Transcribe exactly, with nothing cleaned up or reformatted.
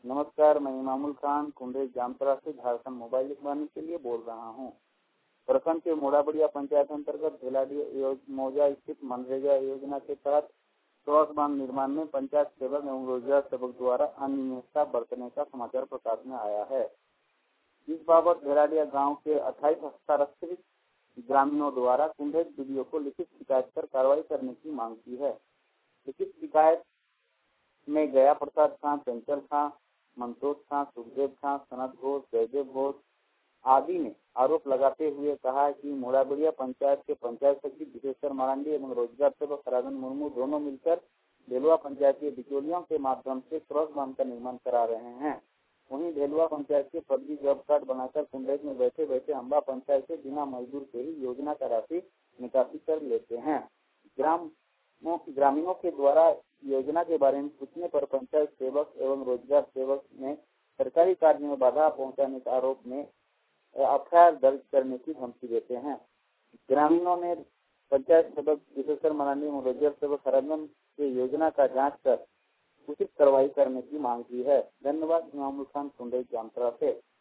नमस्कार, मैं इमामुल खान कुंडे जामतरा से झारखंड मोबाइल लिखवाने के लिए बोल रहा हूँ। प्रखंड के मोड़ाबड़िया पंचायत अंतर्गत भेलाडिया मौजा स्थित मनरेगा योजना के तहत क्रॉस बांध निर्माण में पंचायत सेवक एवं रोजगार सेवक द्वारा अनियमितता बरतने का समाचार प्रकाश में आया है। इस बाबत भेलाडिया गांव के अट्ठाईस हस्ताक्षरित ग्रामीणों द्वारा कुंडे वीडियो को लिखित शिकायत कर कार्रवाई करने की मांग की है। लिखित शिकायत में गया प्रसाद खां, चंचल खां, मंतोष खां, सुखदेव खां, सनत घोष, जयदेव घोष आदि ने आरोप लगाते हुए कहा कि मोड़ाबड़िया पंचायत के पंचायत सचिव विशेश्वर मारांडी एवं रोजगार सेवक राजन मुर्मू दोनों मिलकर भेलुआ पंचायत के बिचौलियों के माध्यम से क्रॉस बांध का निर्माण करा रहे हैं। वहीं भेलुआ पंचायत के फर्जी जॉब कार्ड बनाकर कुंडेज में बैठे बैठे अम्बा पंचायत से बिना मजदूर के ही योजना का राशि निकासी कर लेते हैं। ग्राम ग्रामीणों के द्वारा योजना के बारे में पूछने पर पंचायत सेवक एवं रोजगार सेवक ने सरकारी कार्य में बाधा पहुंचाने के आरोप में एफ आई आर दर्ज करने की धमकी देते हैं। ग्रामीणों ने पंचायत सेवक विशेश्वर मरांडी एवं रोजगार सेवक हरंदन के योजना का जांच कर उचित कार्रवाई करने की मांग की है। धन्यवाद। इमामुल खान कुंडे जामतरा से।